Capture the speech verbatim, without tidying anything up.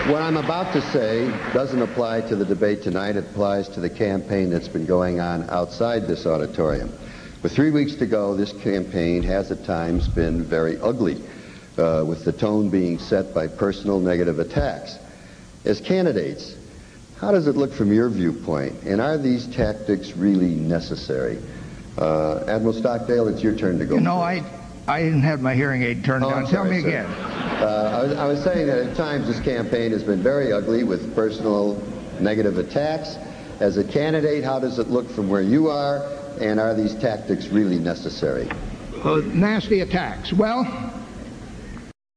What I'm about to say doesn't apply to the debate tonight. It applies to the campaign that's been going on outside this auditorium. With three weeks to go, this campaign has at times been very ugly, uh, with the tone being set by personal negative attacks. As candidates, how does it look from your viewpoint, and are these tactics really necessary? Uh, Admiral Stockdale, it's your turn to go. You know, I, I didn't have my hearing aid turned oh, on. Sorry, Tell me sir. again. Uh, I, was, I was saying that at times this campaign has been very ugly with personal negative attacks. As a candidate, how does it look from where you are, and are these tactics really necessary? Uh, nasty attacks. Well,